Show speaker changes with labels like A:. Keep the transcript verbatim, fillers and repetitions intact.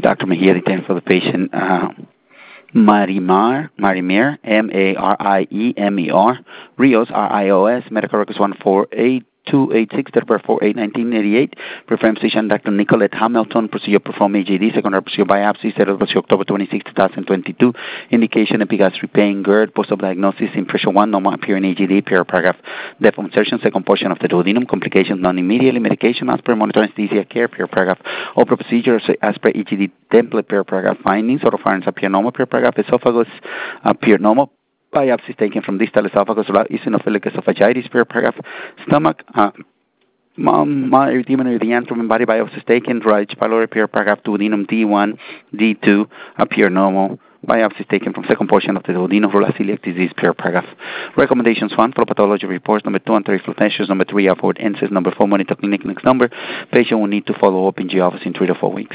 A: Doctor Mejia, detained for the patient. Uh, Marimar, Marimer, M A R I E M E R, Rios, R I O S, medical records one four eight two eight six, date of birth four eight nineteen eighty-eight, preferred physician Doctor Nicolette Hamilton, procedure performed A G D, secondary procedure biopsy, set of October twenty-sixth, twenty twenty-two, indication epigastric pain, GERD, post-op diagnosis, impression one, normal appearing A G D, paragraph, depth of insertion, second portion of the duodenum, complications non-immediately, medication, as per monitor anesthesia care, paragraph, opera procedure, as per E G D template, paragraph, findings, oropharynx appear normal, paragraph, esophagus appear normal, biopsies taken from distal esophagus, eosinophilic esophagitis, paragraph, stomach, uh, erythema and erythema, body biopsies taken, right pylori, paragraph, duodenum D one, D two appear normal, biopsies taken from second portion of the duodenum, rural celiac disease, paragraph. Recommendations one, for pathology reports, number two, and three, flow tests, number three, upward N S A S, number four, monitor clinic, next number. Patient will need to follow up in G office in three to four weeks.